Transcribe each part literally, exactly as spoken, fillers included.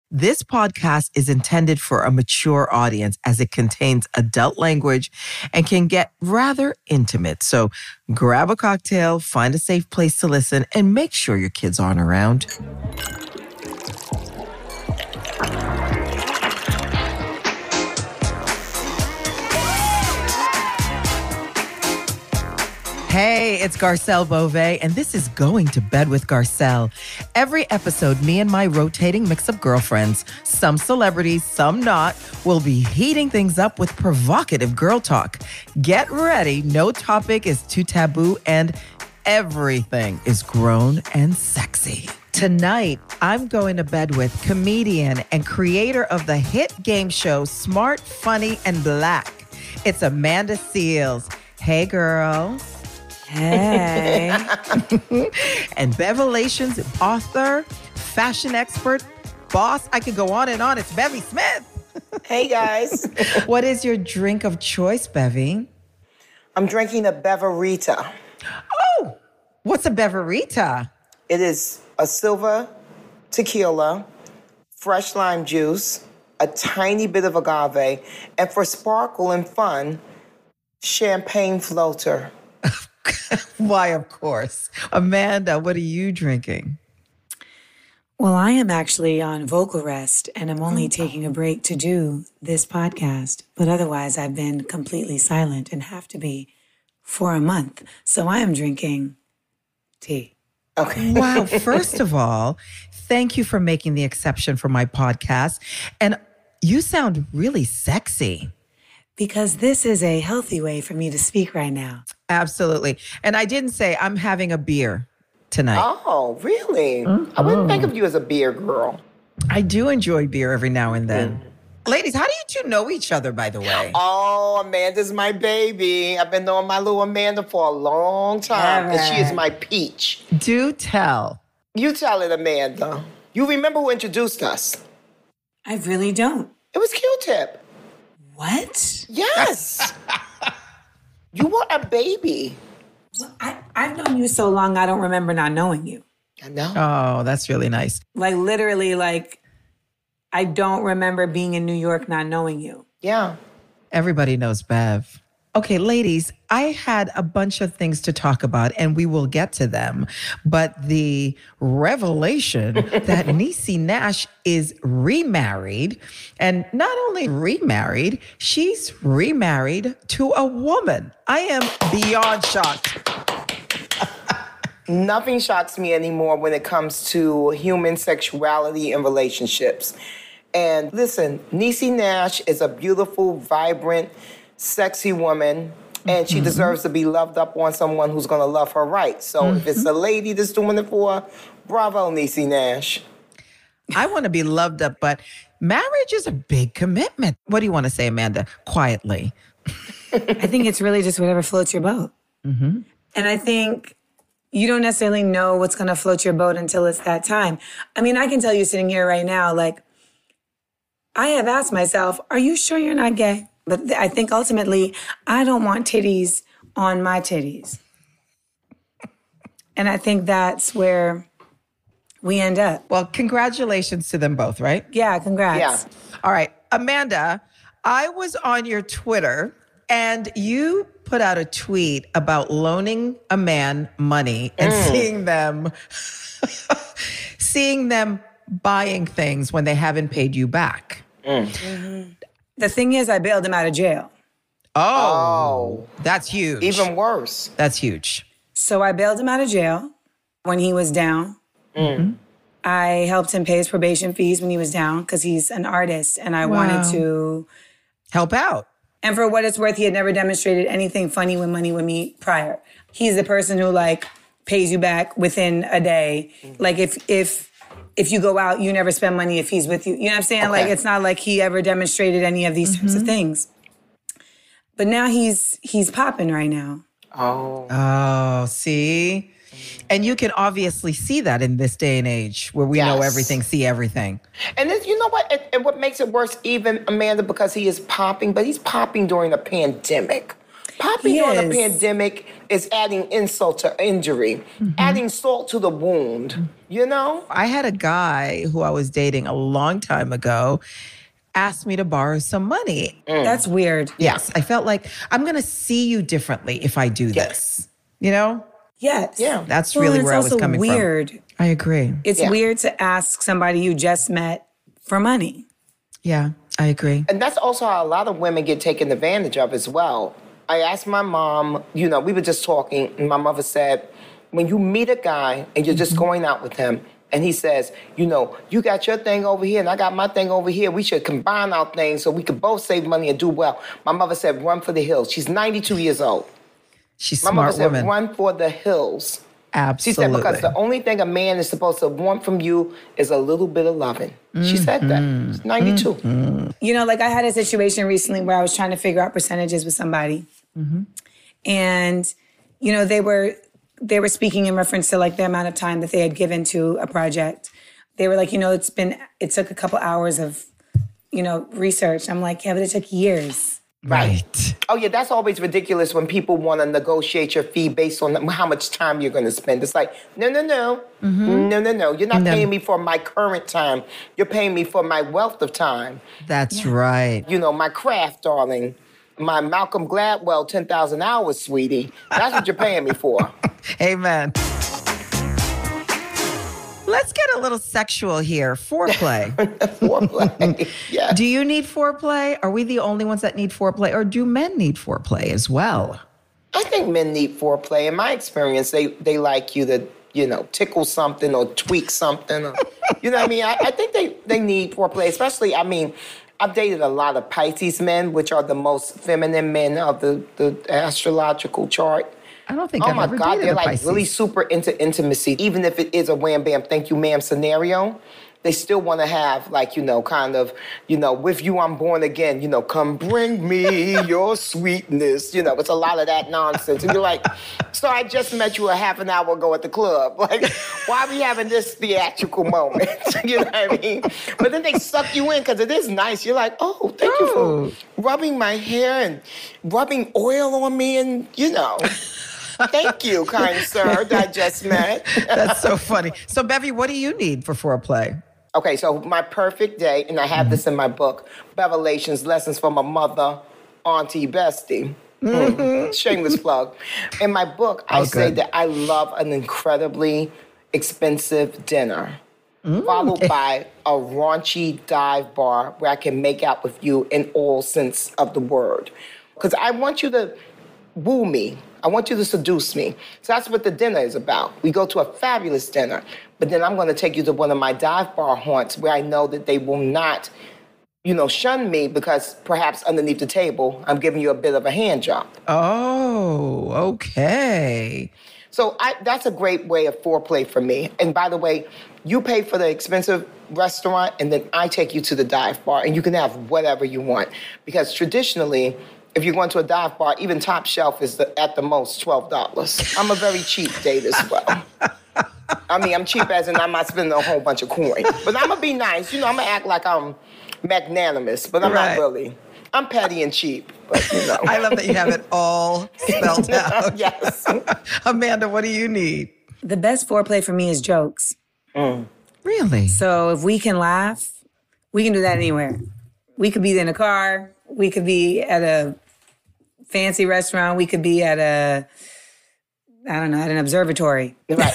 This podcast is intended for a mature audience as it contains adult language and can get rather intimate. So grab a cocktail, find a safe place to listen, and make sure your kids aren't around. Hey, it's Garcelle Beauvais, and this is Going to Bed with Garcelle. Every episode, me and my rotating mix of girlfriends, some celebrities, some not, will be heating things up with provocative girl talk. Get ready. No topic is too taboo, and everything is grown and sexy. Tonight, I'm going to bed with comedian and creator of the hit game show Smart, Funny, and Black. It's Amanda Seales. Hey, girl. Hey. And Bevelations author, fashion expert, boss. I could go on and on. It's Bevy Smith. Hey, guys. What is your drink of choice, Bevy? I'm drinking a Beverita. Oh, what's a Beverita? It is a silver tequila, fresh lime juice, a tiny bit of agave, and for sparkle and fun, champagne floater. Why, of course. Amanda, what are you drinking? Well, I am actually on vocal rest, and I'm only taking a break to do this podcast. But otherwise, I've been completely silent and have to be for a month. So I am drinking tea. Okay. Wow. First of all, thank you for making the exception for my podcast. And you sound really sexy. Because this is a healthy way for me to speak right now. Absolutely. And I didn't say I'm having a beer tonight. Oh, really? Mm-hmm. I wouldn't think of you as a beer girl. I do enjoy beer every now and then. Mm. Ladies, how do you two know each other, by the way? Oh, Amanda's my baby. I've been knowing my little Amanda for a long time, right. And she is my peach. Do tell. You tell it, Amanda. You remember who introduced us? I really don't. It was Q-Tip. What? Yes. You were a baby. Well, I, I've known you so long, I don't remember not knowing you. I know. Oh, that's really nice. Like, literally, like, I don't remember being in New York not knowing you. Yeah. Everybody knows Bev. Okay, ladies, I had a bunch of things to talk about, and we will get to them. But the revelation that Niecy Nash is remarried, and not only remarried, she's remarried to a woman. I am beyond shocked. Nothing shocks me anymore when it comes to human sexuality and relationships. And listen, Niecy Nash is a beautiful, vibrant, sexy woman, and she mm-hmm. deserves to be loved up on someone who's going to love her right. So mm-hmm. if it's a lady that's doing it for her, bravo, Niecy Nash. I want to be loved up, but marriage is a big commitment. What do you want to say, Amanda? Quietly. I think it's really just whatever floats your boat. Mm-hmm. And I think you don't necessarily know what's going to float your boat until it's that time. I mean, I can tell you sitting here right now, like, I have asked myself, are you sure you're not gay? But I think ultimately, I don't want titties on my titties. And I think that's where we end up. Well, congratulations to them both, right? Yeah, congrats. Yeah. All right. Amanda, I was on your Twitter, and you put out a tweet about loaning a man money and mm. seeing them, seeing them buying things when they haven't paid you back. Mm. Mm-hmm. The thing is, I bailed him out of jail. Oh, oh, that's huge. Even worse. That's huge. So I bailed him out of jail when he was down. Mm. I helped him pay his probation fees when he was down because he's an artist and I wow. wanted to help out. And for what it's worth, he had never demonstrated anything funny with money with me prior. He's the person who like pays you back within a day. Mm. Like if if If you go out, you never spend money if he's with you. You know what I'm saying? Okay. Like, it's not like he ever demonstrated any of these mm-hmm. types of things. But now he's he's popping right now. Oh. Oh, see? And you can obviously see that in this day and age where we yes. know everything, see everything. And this, you know what? And, and what makes it worse even, Amanda, because he is popping, but he's popping during a pandemic. Popping he during is. a pandemic is adding insult to injury, mm-hmm. adding salt to the wound, you know? I had a guy who I was dating a long time ago asked me to borrow some money. Mm. That's weird. Yes. I felt like I'm going to see you differently if I do yes. this, you know? Yes. Yeah. That's well, really where I was coming weird. from. I agree. It's yeah. weird to ask somebody you just met for money. Yeah, I agree. And that's also how a lot of women get taken advantage of as well. I asked my mom, you know, we were just talking, and my mother said, when you meet a guy and you're just mm-hmm. going out with him, and he says, you know, you got your thing over here and I got my thing over here. We should combine our things so we could both save money and do well. My mother said, run for the hills. She's ninety-two years old. She's my smart mother said, woman. run for the hills. Absolutely. She said, because the only thing a man is supposed to want from you is a little bit of loving. Mm-hmm. She said that. She's ninety-two. Mm-hmm. You know, like I had a situation recently where I was trying to figure out percentages with somebody. Mm-hmm. And, you know, they were... They were speaking in reference to like the amount of time that they had given to a project. They were like, you know, it's been, it took a couple hours of, you know, research. I'm like, yeah, but it took years. Right. Oh, yeah, that's always ridiculous when people want to negotiate your fee based on how much time you're going to spend. It's like, no, no, no. Mm-hmm. No, no, no. You're not no. paying me for my current time. You're paying me for my wealth of time. That's yeah. right. You know, my craft, darling. My Malcolm Gladwell ten thousand hours, sweetie. That's what you're paying me for. Amen. Let's get a little sexual here. Foreplay. Foreplay, yeah. Do you need foreplay? Are we the only ones that need foreplay? Or do men need foreplay as well? I think men need foreplay. In my experience, they, they like you to, you know, tickle something or tweak something. Or, you know what I mean? I, I think they, they need foreplay, especially, I mean... I've dated a lot of Pisces men, which are the most feminine men of the, the astrological chart. I don't think oh I've my ever God, dated they're a like Pisces. really super into intimacy. Even if it is a wham bam, thank you ma'am scenario, they still want to have like, you know, kind of, you know, with you I'm born again, you know, come bring me your sweetness. You know, it's a lot of that nonsense. And you're like, so I just met you a half an hour ago at the club. Like, why are we having this theatrical moment? You know what I mean? But then they suck you in because it is nice. You're like, oh, thank oh. you for rubbing my hair and rubbing oil on me and, you know. Thank you, kind sir, that I just met. That's so funny. So, Bevy, what do you need for foreplay? Okay, so my perfect day, and I have mm-hmm. this in my book, Bevelations, Lessons from a Mother, Auntie, Bestie. Mm-hmm. Mm. Shameless plug. In my book, I oh, say that I love an incredibly expensive dinner, mm. followed by a raunchy dive bar where I can make out with you in all sense of the word. Because I want you to woo me. I want you to seduce me. So that's what the dinner is about. We go to a fabulous dinner, but then I'm going to take you to one of my dive bar haunts where I know that they will not, you know, shun me because perhaps underneath the table, I'm giving you a bit of a hand job. Oh, okay. So I, that's a great way of foreplay for me. And by the way, you pay for the expensive restaurant and then I take you to the dive bar and you can have whatever you want. Because traditionally, if you're going to a dive bar, even top shelf is the, at the most twelve dollars. I'm a very cheap date as well. I mean, I'm cheap as in I'm not spending a whole bunch of coin. But I'm going to be nice. You know, I'm going to act like I'm magnanimous, but I'm right. not really. I'm petty and cheap, but you know. I love that you have it all spelled out. Yes. Amanda, what do you need? The best foreplay for me is jokes. Mm. Really? So if we can laugh, we can do that anywhere. We could be in a car. We could be at a fancy restaurant. We could be at a, I don't know, at an observatory. Right.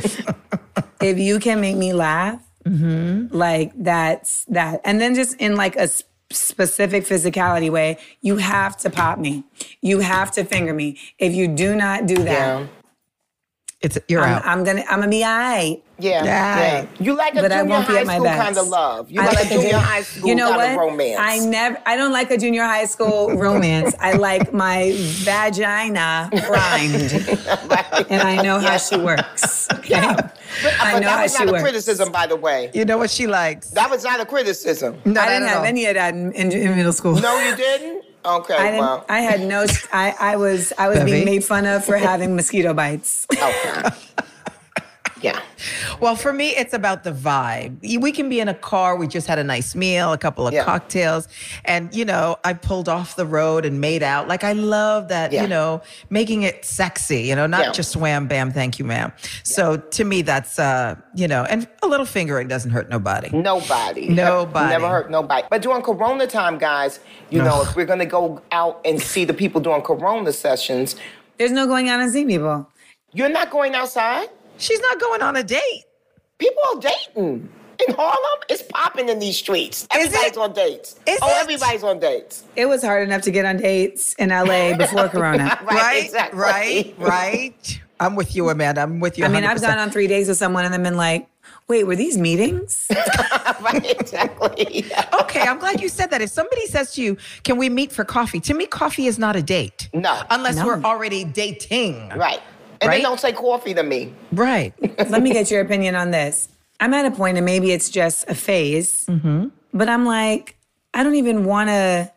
If you can make me laugh, mm-hmm. like that's that. And then just in like a specific physicality way, you have to pop me. You have to finger me. If you do not do that, yeah. it's you're I'm, out. I'm gonna I'm gonna be all right. Yeah, yeah. You like a but junior high school best. kind of love. You I like, like a junior junior high school you know kind what? of romance. I never. I don't like a junior high school romance. I like my vagina primed, Right. and I know how she works. Okay, yeah. But, I but know that how was she not works. a criticism, by the way. You know what she likes. That was not a criticism. No, I didn't have all. any of that in, in, in middle school. No, you didn't. Okay, I didn't. well. I had no. I, I was. I was Bevy? being made fun of for having mosquito bites. Okay. Yeah. Well, for me, it's about the vibe. We can be in a car. We just had a nice meal, a couple of Yeah. cocktails. And, you know, I pulled off the road and made out. Like, I love that, Yeah. you know, making it sexy, you know, not Yeah. just wham, bam, thank you, ma'am. So to me, that's, uh, you know, and a little fingering doesn't hurt nobody. Nobody. Nobody. Never hurt nobody. But during Corona time, guys, you know, if we're going to go out and see the people doing Corona sessions, There's no going out and seeing people. you're not going outside. She's not going on a date. People are dating. In Harlem, it's popping in these streets. Everybody's it? on dates. Is oh, it? everybody's on dates. It was hard enough to get on dates in L A before Corona. Right, Right, exactly. right, right. I'm with you, Amanda. I'm with you. I mean, I've one hundred percent. gone on three dates with someone and then been like, wait, were these meetings? Right, exactly. Okay, I'm glad you said that. If somebody says to you, can we meet for coffee? To me, coffee is not a date. No. Unless No. we're already dating. Right. And Right? they don't say coffee to me. Right. Let me get your opinion on this. I'm at a point, and maybe it's just a phase, but I'm like, I don't even want to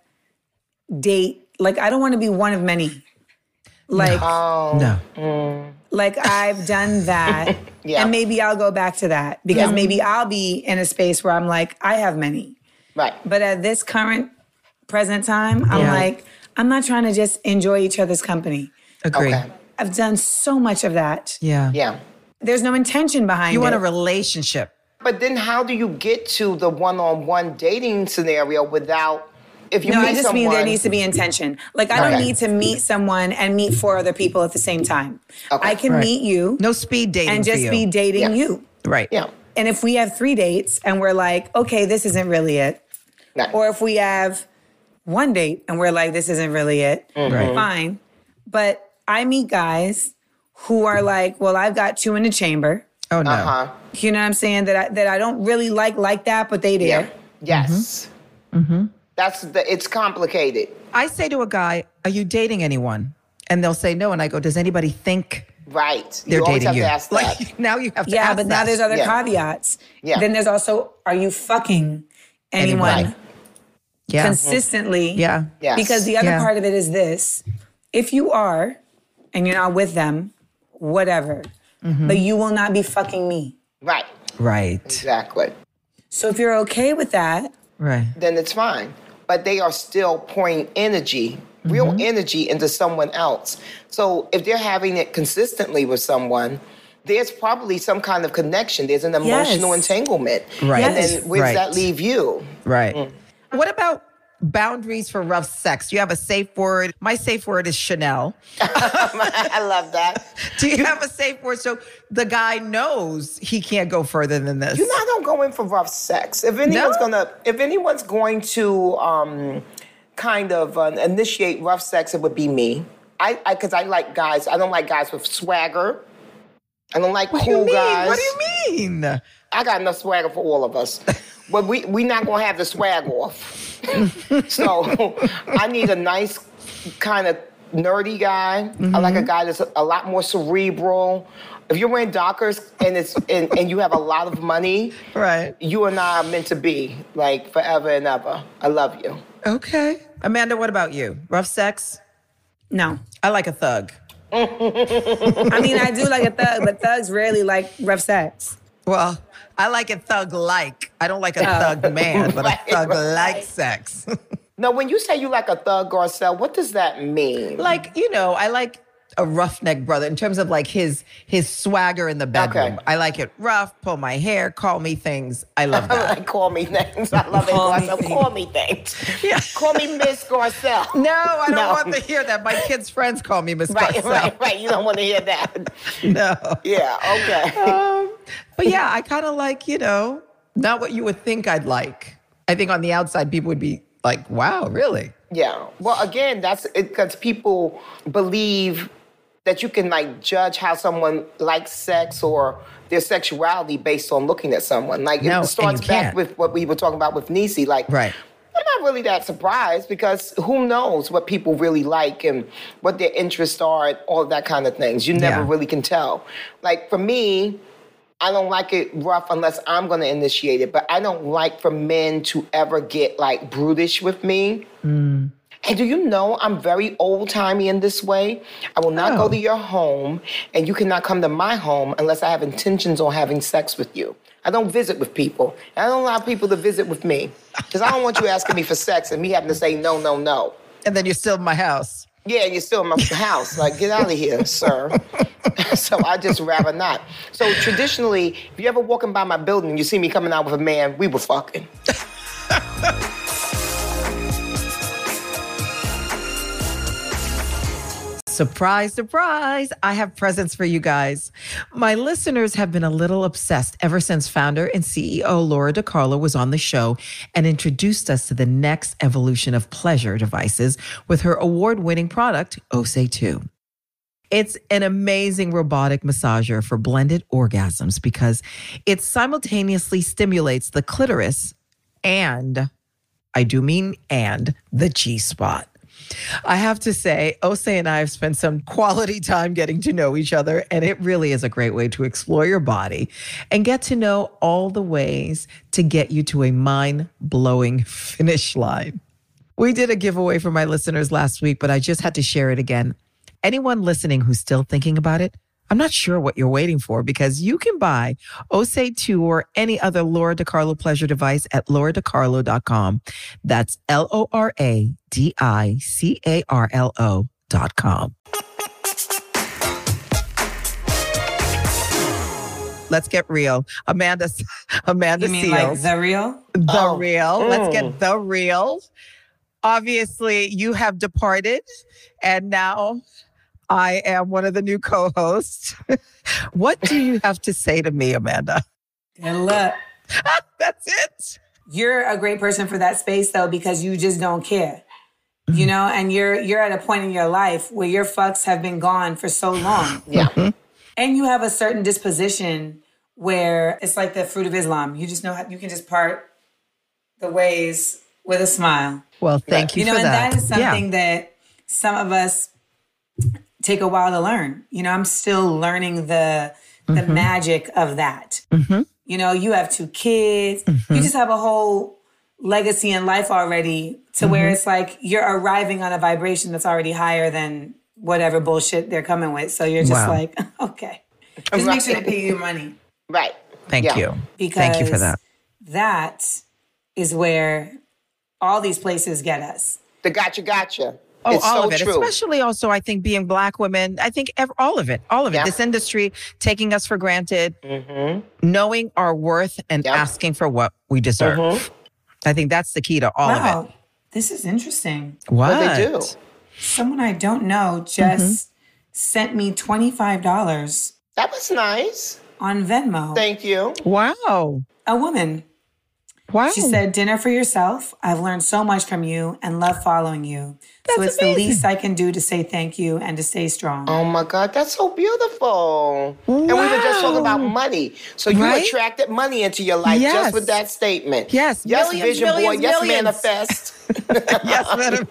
date. Like, I don't want to be one of many. Like, Oh. No. like I've done that, Yeah. and maybe I'll go back to that because Yeah. maybe I'll be in a space where I'm like, I have many. Right. But at this current present time, I'm Yeah. like, I'm not trying to just enjoy each other's company. Agree. Okay. I've done so much of that. Yeah. Yeah. There's no intention behind You it. want a relationship. But then how do you get to the one-on-one dating scenario without, if you No, meet I just someone, mean there needs to be intention. Like, I don't Okay. need to meet someone and meet four other people at the same time. Okay. I can Right. meet you No speed dating and for just you. be dating Yeah. you. Right. Yeah. And if we have three dates and we're like, okay, this isn't really it. No. Or if we have one date and we're like, this isn't really it, Right. fine. But I meet guys who are like, well, I've got two in the chamber. Oh, no. Uh-huh. You know what I'm saying? That I, that I don't really like like that, but they Yeah. there. Yes. Mm-hmm. That's the, it's complicated. I say to a guy, are you dating anyone? And they'll say no. And I go, does anybody think Right. they're you always dating have you? to ask that. Like, now you have to Yeah, ask but now that. there's other Yeah. caveats. Yeah. Then there's also, are you fucking anyone Right. yeah. consistently? Yeah. Yes. Because the other Yeah. part of it is this: if you are, and you're not with them, whatever, Mm-hmm. but you will not be fucking me. Right. Right. Exactly. So if you're okay with that, Right. Then it's fine. But they are still pouring energy, real Mm-hmm. energy into someone else. So if they're having it consistently with someone, there's probably some kind of connection. There's an emotional Yes. entanglement. Right. And Yes. then where does that Right. leave you? Right. Mm. What about boundaries for rough sex? Do you have a safe word? My safe word is Chanel. I love that. Do you have a safe word so the guy knows he can't go further than this? You're not gonna go in for rough sex. If anyone's No? gonna, if anyone's going to um, kind of uh, initiate rough sex, it would be me. I, because I, like guys. I don't like guys with swagger. I don't like What do you cool mean? guys. What do you mean? I got enough swagger for all of us. But we we not gonna have the swag off. So I need a nice kind of nerdy guy. I like a guy that's a, a lot more cerebral. If you're wearing Dockers and it's and, and you have a lot of money, Right. you and I are meant to be like forever and ever. I love you. Okay. Amanda, what about you? Rough sex? no. I like a thug. I mean, I do like a thug, but thugs rarely like rough sex. Well, I like it thug-like. I don't like a thug man, but Right, a thug-like right. sex. Now, when you say you like a thug, Garcelle, what does that mean? Like, you know, I like a roughneck brother in terms of like his his swagger in the bedroom. Okay. I like it rough, pull my hair, call me things. I love that. Like, call me things. I love it, Call me Garcelle. things. Call me things. Yeah. Call me Miss Garcelle. No, I don't No. want to hear that. My kids' friends call me Miss Right, Garcelle. right, right. You don't want to hear that. No. Yeah, okay. Um, but yeah, I kind of like, you know, not what you would think I'd like. I think on the outside, people would be like, wow, really? Yeah. Well, again, that's because people believe that you can like judge how someone likes sex or their sexuality based on looking at someone. Like No, it starts and you back can't. with what we were talking about with Niecy. Like, Right. I'm not really that surprised because who knows what people really like and what their interests are and all of that kind of things. You never Yeah. really can tell. Like for me, I don't like it rough unless I'm going to initiate it, but I don't like for men to ever get like brutish with me. Mm. And do you know I'm very old-timey in this way? I will not Oh. go to your home, and you cannot come to my home unless I have intentions on having sex with you. I don't visit with people. And I don't allow people to visit with me. Because I don't want you asking me for sex and me having to say no, no, no. And then you're still in my house. Yeah, you're still in my house. Like, get out of here, sir. So I just rather not. So traditionally, if you ever walking by my building and you see me coming out with a man, we were fucking. Surprise, surprise. I have presents for you guys. My listeners have been a little obsessed ever since founder and C E O Laura DiCarlo was on the show and introduced us to the next evolution of pleasure devices with her award-winning product, Osé two. It's an amazing robotic massager for blended orgasms because it simultaneously stimulates the clitoris and, I do mean and, the G-spot. I have to say, Osé and I have spent some quality time getting to know each other, and it really is a great way to explore your body and get to know all the ways to get you to a mind-blowing finish line. We did a giveaway for my listeners last week, but I just had to share it again. Anyone listening who's still thinking about it, I'm not sure what you're waiting for because you can buy Osé two or any other Laura DiCarlo pleasure device at laura di carlo dot com. That's L O R A D I C A R L O dot com. Let's get real. Amanda, Amanda You mean Seals. like the real? The Oh. real. Let's Mm. get the real. Obviously, you have departed, and now I am one of the new co-hosts. What do you have to say to me, Amanda? Good luck. That's it. You're a great person for that space though, because you just don't care. You know, and you're you're at a point in your life where your fucks have been gone for so long. Yeah. And you have a certain disposition where it's like the fruit of Islam. You just know how you can just part the ways with a smile. Well, thank you, You know, for and that. that is something Yeah. that some of us take a while to learn. You know, I'm still learning the the Mm-hmm. magic of that. You know, you have two kids. Mm-hmm. You just have a whole legacy in life already to where Mm-hmm. it's like you're arriving on a vibration that's already higher than whatever bullshit they're coming with. So you're just Wow. like, okay. Just make sure they pay you your money. Right. Thank Yeah. you. Because Thank you for that. that is where all these places get us. The gotcha, gotcha. Oh, it's all so of it. true. Especially also, I think, being Black women. I think ev- all of it. All of it. Yeah. This industry taking us for granted, knowing our worth and Yep. asking for what we deserve. I think that's the key to all of it. Wow, this is interesting. What? What they do. Someone I don't know just sent me twenty-five dollars That was nice. on Venmo. Thank you. Wow. A woman. Wow. She said, dinner for yourself. I've learned so much from you and love following you. so That's it's the amazing. least I can do to say thank you and to stay strong. Oh my God, that's so beautiful. And we were just talking about money. So you Right? attracted money into your life Yes. just with that statement. Yes. Yes, Millions, vision boy. millions, Yes, millions. manifest. Yes, madam.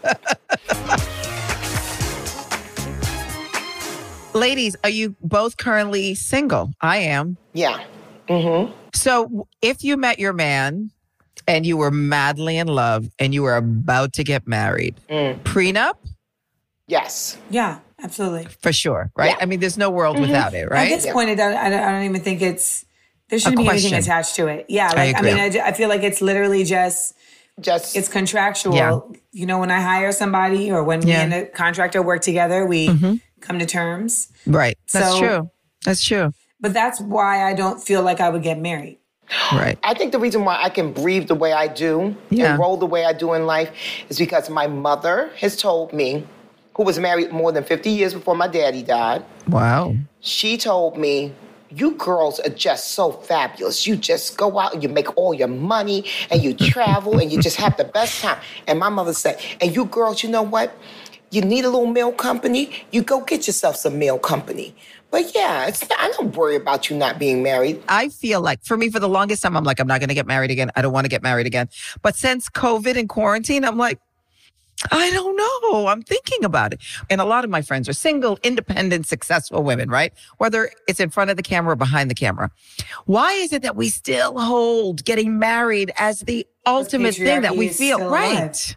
Ladies, are you both currently single? I am. Yeah. So if you met your man and you were madly in love and you were about to get married, prenup? Yes. Yeah, absolutely. For sure, right? Yeah. I mean, there's no world without it, At right? this point, it don't, I, don't, I don't even think it's, there shouldn't be anything question. attached to it. Yeah, like, I, agree. mean, I, ju- I feel like it's literally just, Just it's contractual. Yeah. You know, when I hire somebody or when Yeah. me and a contractor work together, we come to terms. Right. That's So- true. That's true. But that's why I don't feel like I would get married. Right. I think the reason why I can breathe the way I do Yeah. and roll the way I do in life is because my mother has told me, who was married more than fifty years before my daddy died, Wow. she told me, you girls are just so fabulous. You just go out and you make all your money and you travel and you just have the best time. And my mother said, and you girls, you know what? You need a little mail company, you go get yourself some mail company. But yeah, it's not, I don't worry about you not being married. I feel like for me, for the longest time, I'm like, I'm not going to get married again. I don't want to get married again. But since COVID and quarantine, I'm like, I don't know. I'm thinking about it. And a lot of my friends are single, independent, successful women, right? Whether it's in front of the camera or behind the camera. Why is it that we still hold getting married as the ultimate thing that patriarchy we is feel? still Right. alive.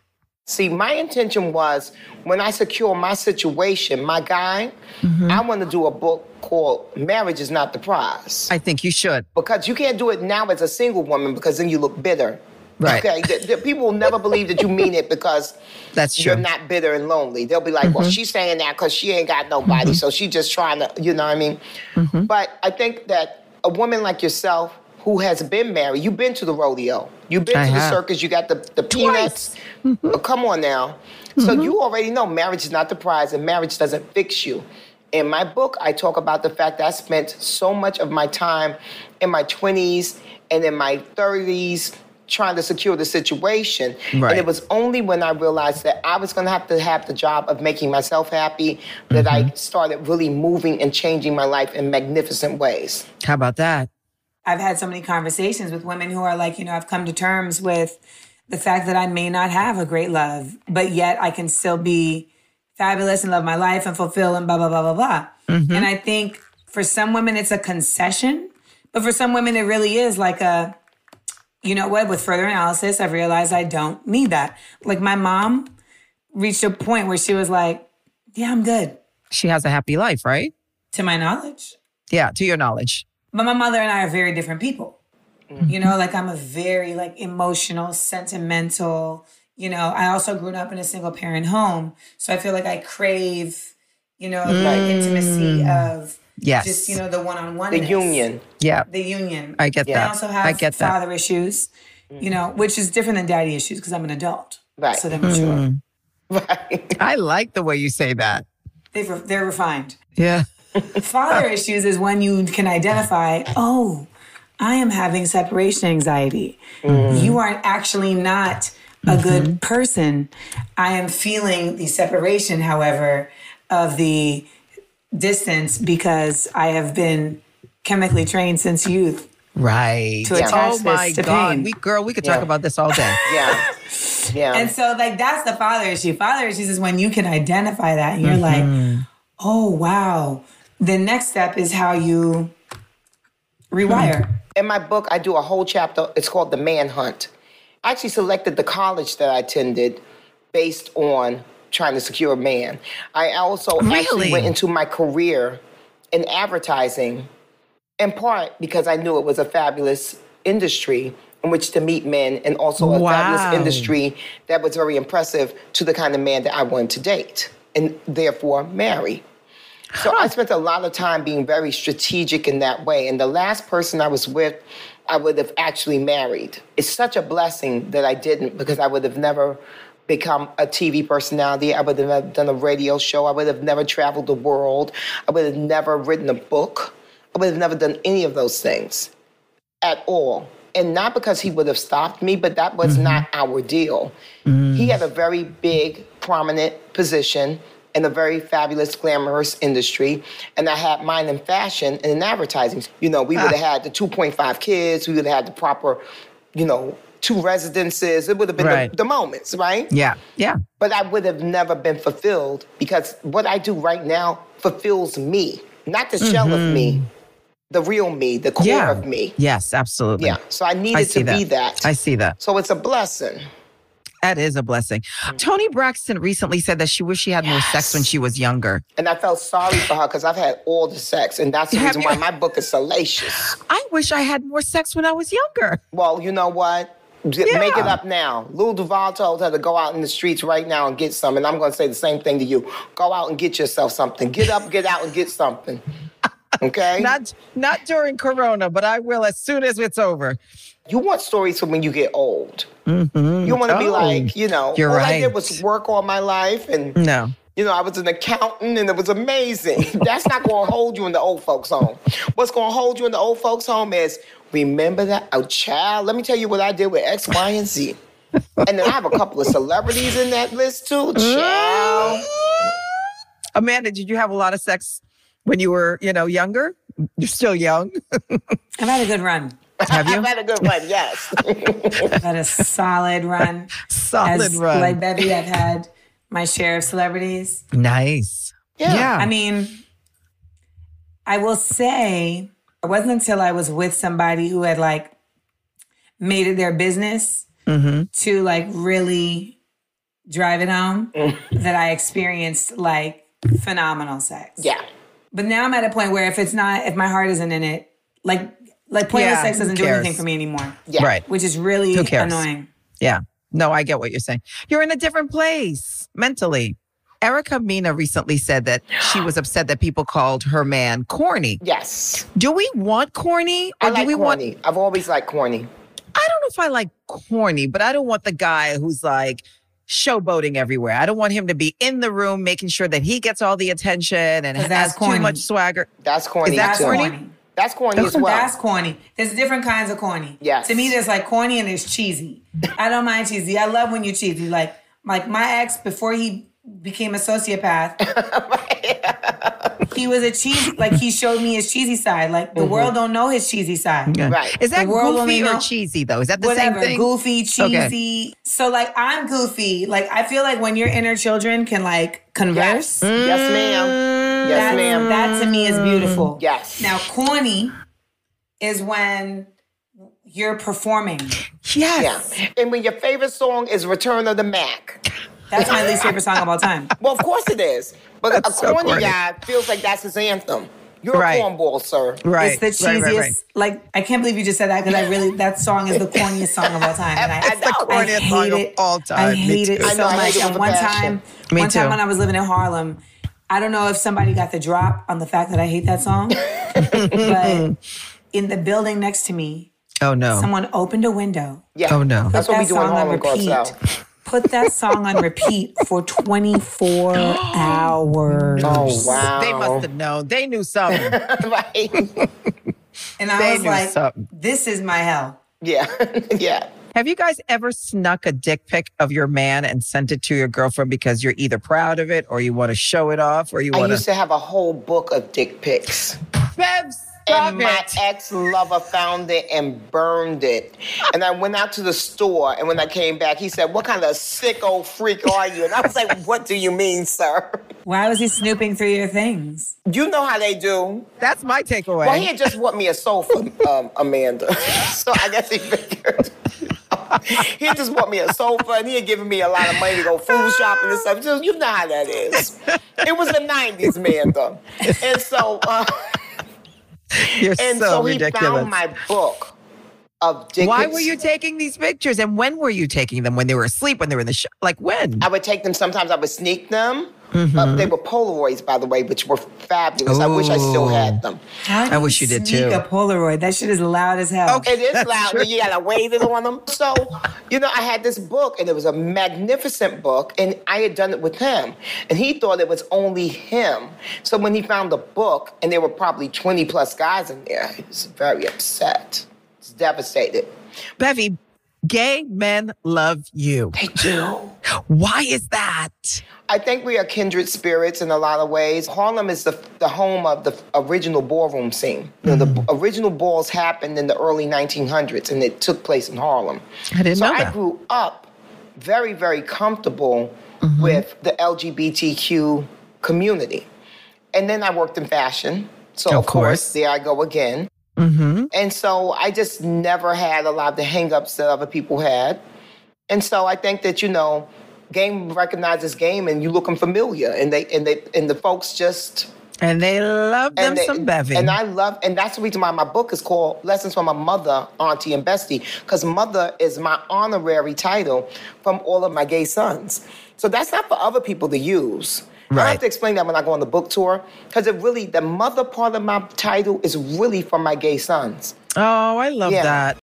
See, my intention was when I secure my situation, my guy, mm-hmm. I want to do a book called Marriage is Not the Prize. I think you should. Because you can't do it now as a single woman because then you look bitter. Right. Okay. The, the people will never believe that you mean it because That's true. You're not bitter and lonely. They'll be like, mm-hmm. well, she's saying that because she ain't got nobody, mm-hmm. so she's just trying to, you know what I mean? Mm-hmm. But I think that a woman like yourself who has been married, you've been to the rodeo, you've been I to have. the circus, you got the, the peanuts. Mm-hmm. Oh, come on now. Mm-hmm. So you already know marriage is not the prize and marriage doesn't fix you. In my book, I talk about the fact that I spent so much of my time in my twenties and in my thirties trying to secure the situation. Right. And it was only when I realized that I was going to have to have the job of making myself happy that mm-hmm. I started really moving and changing my life in magnificent ways. How about that? I've had so many conversations with women who are like, you know, I've come to terms with the fact that I may not have a great love, but yet I can still be fabulous and love my life and fulfill and blah, blah, blah, blah, blah. Mm-hmm. And I think for some women, it's a concession. But for some women, it really is like a, you know what, with further analysis, I've realized I don't need that. Like my mom reached a point where she was like, yeah, I'm good. She has a happy life, right? To my knowledge. Yeah, to your knowledge. But my mother and I are very different people. Mm-hmm. You know, like I'm a very like emotional, sentimental, you know, I also grew up in a single parent home. So I feel like I crave, you know, mm. the intimacy of yes. just, you know, the one-on-one. The union. Yeah. The union. I get yeah. that. I also have I get father that. issues, you know, which is different than daddy issues because I'm an adult. Right. So they're mature. Mm. Right. I like the way you say that. They've, they're refined. Yeah. Father issues is when you can identify, oh, I am having separation anxiety. Mm. You are actually not a good mm-hmm. person. I am feeling the separation, however, of the distance because I have been chemically trained since youth. Right. To attach oh my this to God. pain. We, girl, we could yeah. talk about this all day. Yeah. Yeah. And so like that's the father issue. Father issues is when you can identify that and you're mm-hmm. like, oh wow. The next step is how you rewire. In my book, I do a whole chapter. It's called The Manhunt. I actually selected the college that I attended based on trying to secure a man. I also really? actually went into my career in advertising, in part because I knew it was a fabulous industry in which to meet men and also a wow. fabulous industry that was very impressive to the kind of man that I wanted to date and therefore marry. So huh. I spent a lot of time being very strategic in that way. And the last person I was with, I would have actually married. It's such a blessing that I didn't because I would have never become a T V personality. I would have never done a radio show. I would have never traveled the world. I would have never written a book. I would have never done any of those things at all. And not because he would have stopped me, but that was mm-hmm. not our deal. Mm. He had a very big, prominent position in a very fabulous, glamorous industry. And I had mine in fashion and in advertising. You know, we would have had the two point five kids. We would have had the proper, you know, two residences. It would have been right. the, the moments, right? Yeah, yeah. But I would have never been fulfilled because what I do right now fulfills me, not the mm-hmm. shell of me, the real me, the core yeah. of me. Yes, absolutely. Yeah, so I needed I to that. be that. I see that. So it's a blessing. That is a blessing. Toni Braxton recently said that she wished she had yes. more sex when she was younger. And I felt sorry for her because I've had all the sex. And that's the Have reason you? why my book is salacious. I wish I had more sex when I was younger. Well, you know what? Yeah. Make it up now. Lil Duval told her to go out in the streets right now and get some. And I'm going to say the same thing to you. Go out and get yourself something. Get up, get out, and get something. Okay? Not, not during Corona, but I will as soon as it's over. You want stories from when you get old. Mm-hmm. You want to oh, be like, you know, you're all right. I did was work all my life. And, no. you know, I was an accountant and it was amazing. That's not going to hold you in the old folks' home. What's going to hold you in the old folks' home is, remember that? Oh, child, let me tell you what I did with X, Y, and Z. And then I have a couple of celebrities in that list, too. Child. Amanda, did you have a lot of sex when you were, you know, younger? You're still young. I've had a good run. Have you? I've had a good run, yes. I've had a solid run. Solid As, run. Like Bevy, I've had my share of celebrities. Nice. Yeah. yeah. I mean, I will say, it wasn't until I was with somebody who had like made it their business mm-hmm. to like really driving home that I experienced like phenomenal sex. Yeah. But now I'm at a point where if it's not, if my heart isn't in it, like like pointless Yeah, sex who doesn't do cares? anything for me anymore. Yeah. Right. Which is really Who cares? annoying. Yeah. No, I get what you're saying. You're in a different place mentally. Erica Mena recently said that she was upset that people called her man corny. Yes. Do we want corny? Or I like do we corny. want I've always liked corny. I don't know if I like corny, but I don't want the guy who's like showboating everywhere. I don't want him to be in the room making sure that he gets all the attention and 'Cause that's has too corny. much swagger. That's corny Is that That's too. corny? corny. That's corny as well. That's corny. There's different kinds of corny. Yes. To me, there's like corny and there's cheesy. I don't mind cheesy. I love when you're cheesy. Like, like my ex, before he became a sociopath, he was a cheesy, like he showed me his cheesy side. Like the Mm-hmm. world don't know his cheesy side. Yeah. Right. Is that The world only goofy or know- cheesy though? Is that the Whatever, same thing? goofy, cheesy. Okay. So like I'm goofy. Like I feel like when your inner children can like converse, Yes. Yes, ma'am. Yes, that's- ma'am. that to me is beautiful. Yes. Now corny is when you're performing. Yes. Yeah. And when your favorite song is Return of the Mac. That's my least favorite song of all time. Well, of course it is. But That's a so corny corny. guy feels like that's his anthem. You're Right. a cornball, sir. Right. It's the right, cheesiest. right, right. Like I can't believe you just said that because I really that song is the corniest song of all time. And I, It's the I corniest hate song of it. all time. I Me hate it too. so I know, I much. hate it And with one a time, passion. Me one too. time when I was living in Harlem, I don't know if somebody got the drop on the fact that I hate that song, but in the building next to me, Oh no. someone opened a window. Yeah. Oh, no. That's Put what we that do in song on Harlem, repeat. Garcelle. Put that song on repeat for twenty-four hours. Oh, wow. They must have known. They knew something. Right. And I They was knew like, something. this is my hell. Yeah. Yeah. Have you guys ever snuck a dick pic of your man and sent it to your girlfriend because you're either proud of it or you want to show it off or you I want used to have a whole book of dick pics. Bev, stop And my it. ex-lover found it and burned it. And I went out to the store, and when I came back, he said, "What kind of sicko freak are you?" And I was like, "What do you mean, sir?" Why was he snooping through your things? You know how they do. That's my takeaway. Well, he had just bought me a sofa, um, Amanda. So I guess he figured. He had just bought me a sofa, and he had given me a lot of money to go food shopping and stuff. So you know how that is. It was the nineties, Amanda. And so... Uh, You're And so, so, he ridiculous. found my book of dick Why pics. were you taking these pictures and when were you taking them? When they were asleep, when they were in the show? Like when? I would take them. Sometimes I would sneak them. Uh, they were Polaroids, by the way, which were fabulous. I wish I still had them. How do I wish you did sneak too. a Polaroid? That shit is loud as hell. It is That's loud, true. and you gotta wave it on them. So, you know, I had this book, and it was a magnificent book, and I had done it with him, and he thought it was only him. So when he found the book, and there were probably twenty plus guys in there, he was very upset. He was devastated. Bevy, gay men love you. They do. Why is that? I think we are kindred spirits in a lot of ways. Harlem is the, the home of the original ballroom scene. You know, the original balls happened in the early nineteen hundreds, and it took place in Harlem. I didn't so know I that. grew up very, very comfortable with the L G B T Q community. And then I worked in fashion. So, Of of, course. course. there I go again. Mm-hmm. And so I just never had a lot of the hang-ups that other people had. And so I think that, you know, game recognizes game, and you looking familiar, and they and they and the folks just And they love them and they, some Bevy. and I love, and that's the reason why my book is called Lessons from My Mother, Auntie, and Bestie, because mother is my honorary title from all of my gay sons. So that's not for other people to use. I Right. have to explain that when I go on the book tour, because it really, the mother part of my title is really for my gay sons. oh, I love Yeah. that.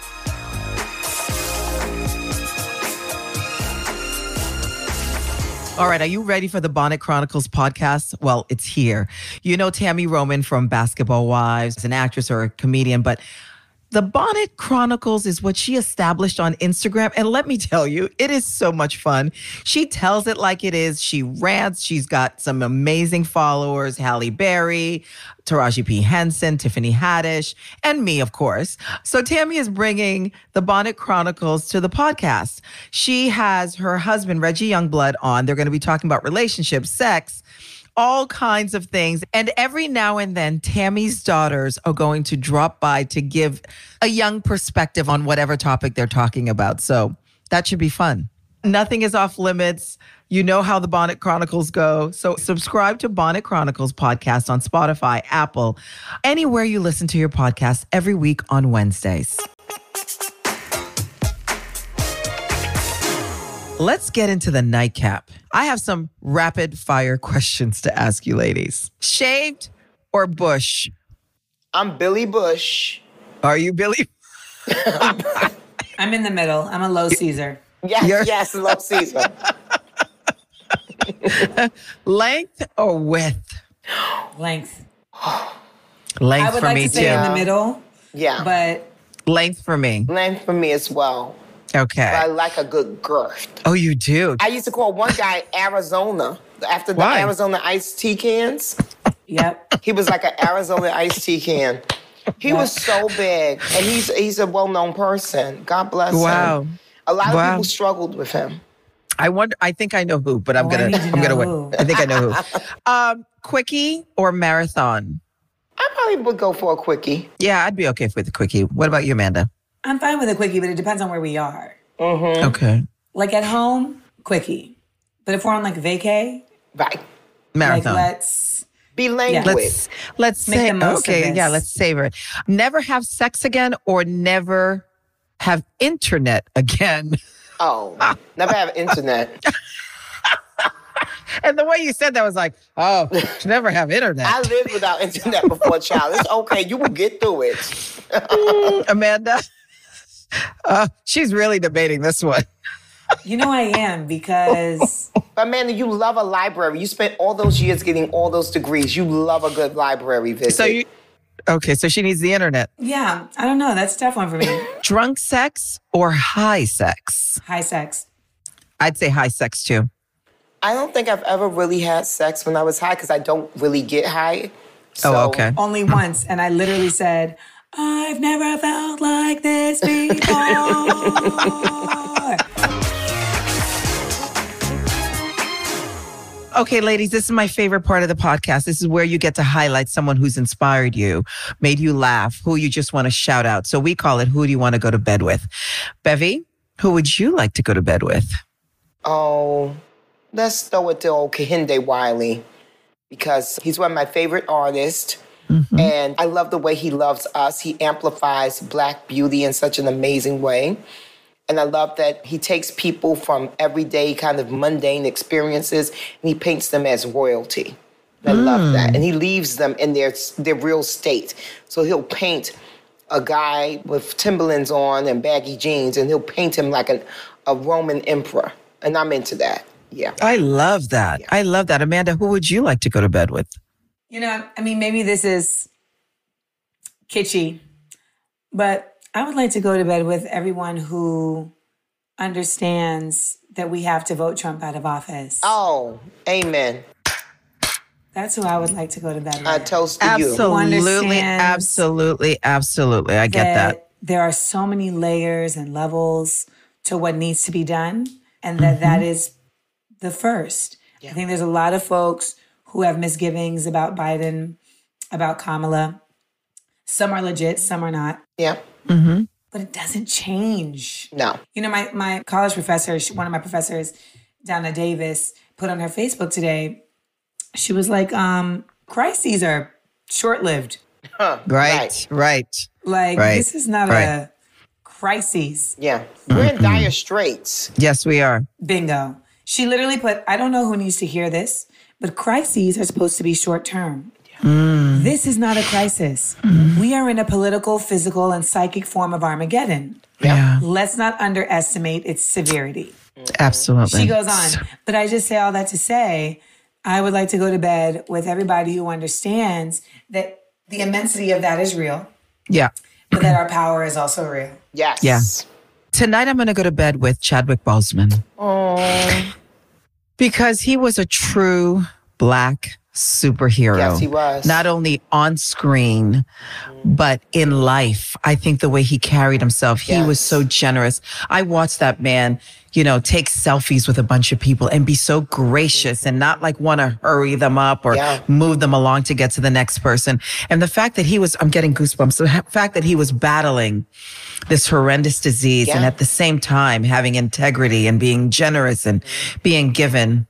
All right, are you ready for the Bonnet Chronicles podcast? Well, it's here. You know Tammy Roman from Basketball Wives, an actress or a comedian, but the Bonnet Chronicles is what she established on Instagram. And let me tell you, it is so much fun. She tells it like it is. She rants. She's got some amazing followers, Halle Berry, Taraji P. Henson, Tiffany Haddish, and me, of course. So Tammy is bringing the Bonnet Chronicles to the podcast. She has her husband, Reggie Youngblood, on. They're going to be talking about relationships, sex, all kinds of things. And every now and then, Tammy's daughters are going to drop by to give a young perspective on whatever topic they're talking about. So that should be fun. Nothing is off limits. You know how the Bonnet Chronicles go. So subscribe to Bonnet Chronicles podcast on Spotify, Apple, anywhere you listen to your podcast every week on Wednesdays. Let's get into the nightcap. I have some rapid fire questions to ask you, ladies. Shaved or bush? I'm Billy Bush. Are you Billy? I'm in the middle. I'm a low Caesar. Yes, You're- yes, love Caesar. Length or width? Length. Length I would for like me to too. stay in the middle, Yeah. but Length for me. Length for me as well. Okay. I like a good girth. Oh, you do? I used to call one guy Arizona after the Why? Arizona iced tea cans. yep. He was like an Arizona iced tea can. He was so big, and he's he's a well-known person. God bless Wow. him. A lot of Wow. people struggled with him. I wonder. I think I know who, but I'm Oh, I gonna. need to I'm gonna know wait. who. I think I know who. Um, quickie or marathon? I probably would go for a quickie. Yeah, I'd be okay with the quickie. What about you, Amanda? I'm fine with a quickie, but it depends on where we are. Okay. Like at home, quickie. But if we're on like vacay, Right. Marathon. like let's Be languid. let's let's Make say the most of okay. Yeah, this. let's savor it. Never have sex again or never have internet again. Oh, never have internet. And the way you said that was like, oh, never have internet. I lived without internet before, child. It's okay. You will get through it. Amanda, uh, she's really debating this one. You know I am because But Amanda, you love a library. You spent all those years getting all those degrees. You love a good library visit. So you, okay, so she needs the internet. yeah, I don't know. That's a tough one for me. Drunk sex or high sex? High sex. I'd say high sex too. I don't think I've ever really had sex when I was high because I don't really get high. So, Oh, okay. Only once, and I literally said, "I've never felt like this before." Okay, ladies, this is my favorite part of the podcast. This is where you get to highlight someone who's inspired you, made you laugh, who you just want to shout out. So we call it Who Do You Want to Go to Bed With? Bevy, who would you like to go to bed with? Oh, let's throw it to old Kehinde Wiley because he's one of my favorite artists. Mm-hmm. And I love the way he loves us. He amplifies Black beauty in such an amazing way. And I love that he takes people from everyday kind of mundane experiences and he paints them as royalty. I Mm. love that. And he leaves them in their, their real state. So he'll paint a guy with Timberlands on and baggy jeans and he'll paint him like an, a Roman emperor. And I'm into that. Yeah. I love that. I love that. Amanda, who would you like to go to bed with? You know, I mean, maybe this is kitschy, but I would like to go to bed with everyone who understands that we have to vote Trump out of office. Oh, amen. That's who I would like to go to bed with. I toast to you. Absolutely, understands absolutely, absolutely. I get that. There are so many layers and levels to what needs to be done, and that that is the first. I think there's a lot of folks who have misgivings about Biden, about Kamala. Some are legit, some are not. Yeah. But it doesn't change. No. You know, my, my college professor, she, one of my professors, Donna Davis, put on her Facebook today, she was like, um, crises are short-lived. Huh. Right, right. Like, Right, this is not right. a crisis. Yeah. We're in dire straits. Yes, we are. Bingo. She literally put, I don't know who needs to hear this, but crises are supposed to be short-term. This is not a crisis. We are in a political, physical, and psychic form of Armageddon. Yeah, Let's not underestimate its severity. absolutely. She goes on. But I just say all that to say, I would like to go to bed with everybody who understands that the immensity of that is real, Yeah. but that our power is also real. Yes. Yeah. Tonight I'm going to go to bed with Chadwick Boseman Oh. because he was a true Black superhero. Yes, he was. Not only on screen, but in life. I think the way he carried himself, he Yes. was so generous. I watched that man, you know, take selfies with a bunch of people and be so gracious and not like want to hurry them up or Yeah. move them along to get to the next person. And the fact that he was, I'm getting goosebumps, the ha- fact that he was battling this horrendous disease and Yeah. at the same time having integrity and being generous and being given.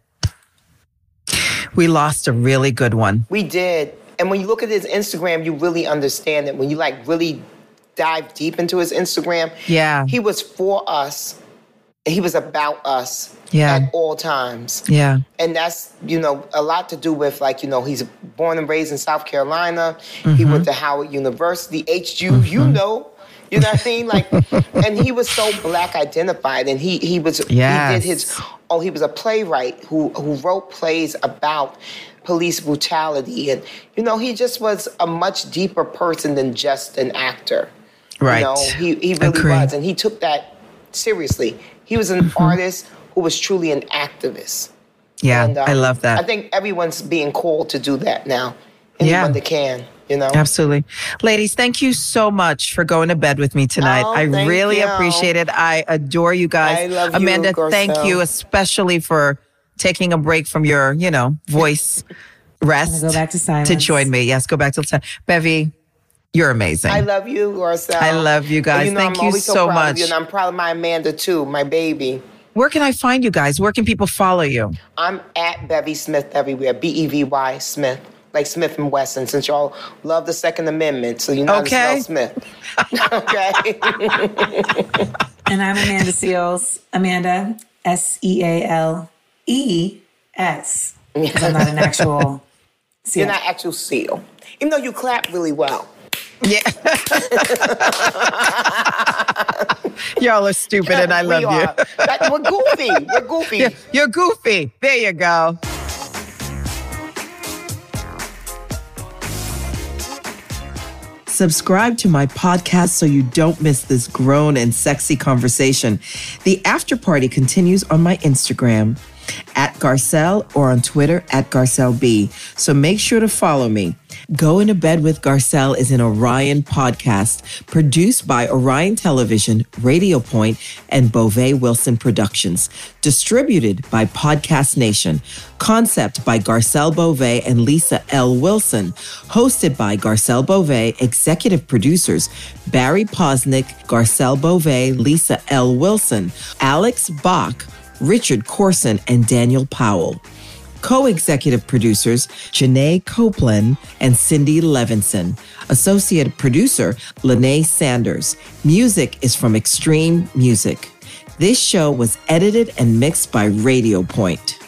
We lost a really good one. We did. And when you look at his Instagram, you really understand it. When you like really dive deep into his Instagram, Yeah. he was for us. He was about us Yeah. at all times. Yeah. And that's, you know, a lot to do with, like, you know, he's born and raised in South Carolina. He Mm-hmm. went to Howard University, H U, you know. You know what I mean? Like, and he was so black identified, and he he was Yes. he did his oh he was a playwright who who wrote plays about police brutality, and you know he just was a much deeper person than just an actor. Right. You know, he he really Agree. was, and he took that seriously. He was an artist who was truly an activist. Yeah. And, um, I love that. I think everyone's being called to do that now. Anyone Yeah. that can, you know. Absolutely. Ladies, thank you so much for going to bed with me tonight. Oh, I thank really you. appreciate it. I adore you guys. I love you, Amanda, Garcelle. thank you especially for taking a break from your, you know, voice rest. Go back to silence. To join me. Yes, go back to time. Bevy, you're amazing. I love you, Garcelle. I love you guys. And, know, Thank I'm you always so, so proud much. Of you, and I'm proud of my Amanda too, my baby. Where can I find you guys? Where can people follow you? I'm at Bevy Smith everywhere. B E V Y Smith, like Smith and Wesson. Since y'all love the Second Amendment, so you know Okay. how to spell Smith. Okay. And I'm Amanda Seales. Amanda, S E A L E S. Because I'm not an actual seal. You're not actual seal, even though you clap really well. Yeah. Y'all are stupid and I love we you. are. That- we're goofy. We're goofy. You're, you're goofy. There you go. Subscribe to my podcast so you don't miss this grown and sexy conversation. The after party continues on my Instagram at Garcelle or on Twitter at Garcelle B. So make sure to follow me. Go into Bed with Garcelle is an Orion podcast produced by Orion Television, Radio Point, and Beauvais Wilson Productions. Distributed by Podcast Nation. Concept by Garcelle Beauvais and Lisa L. Wilson. Hosted by Garcelle Beauvais. Executive producers Barry Posnick, Garcelle Beauvais, Lisa L. Wilson, Alex Bach, Richard Corson, and Daniel Powell. Co-executive producers, Janae Copeland and Cindy Levinson. Associate producer, Lene Sanders. Music is from Extreme Music. This show was edited and mixed by Radio Point.